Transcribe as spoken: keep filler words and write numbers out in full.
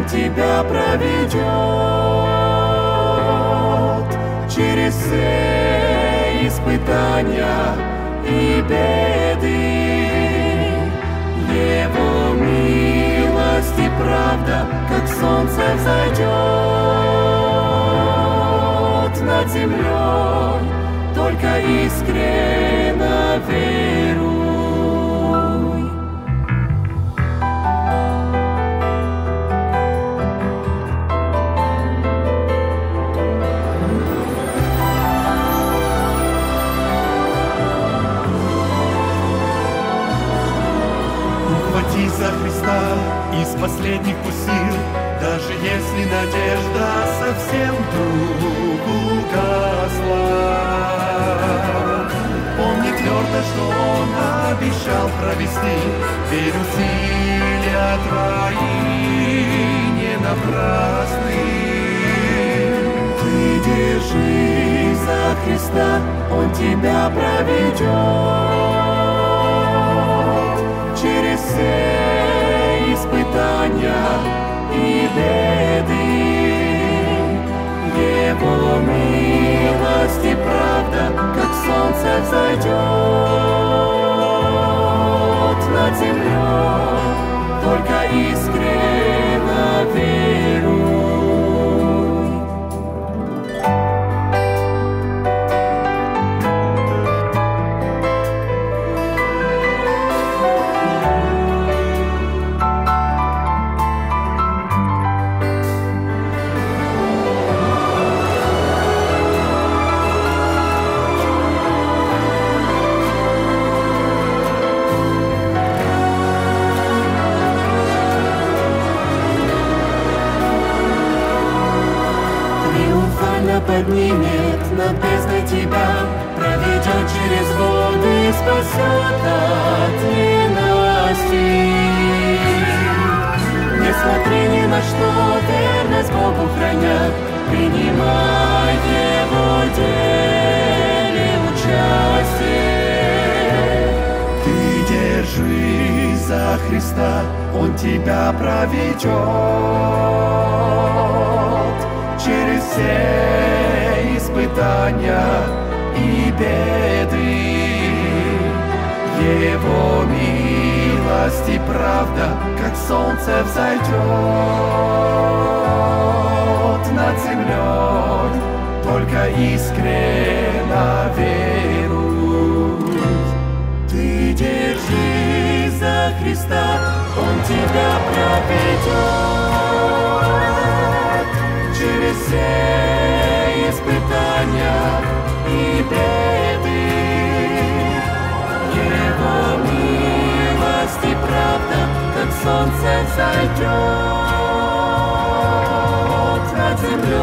тебя проведет через все испытания и беды. Его милость и правда, как солнце взойдет над землей, только искренно веруй. Ухватись за Христа из последних сил, даже если надежда совсем вдруг угасла. Помни твердо, что Он обещал провести, верь, усилия твои не напрасны. Ты держись за Христа, Он тебя проведет через все испытания и беды. Его милость и правда, как солнце взойдет над землей, только искренно веруй. Поднимет над бездной тебя, проведет через воды, спасет от ненасти. Не смотри ни на что, верность Богу храня, принимай в Его деле участие. Ты держись за Христа, Он тебя проведет через все испытания и беды. Его милость и правда, как солнце взойдет над землей, только искренно веруй. Ты держись за Христа, Он тебя проведет через все испытания и беды. Его милость и правда, как солнце взойдет над землей,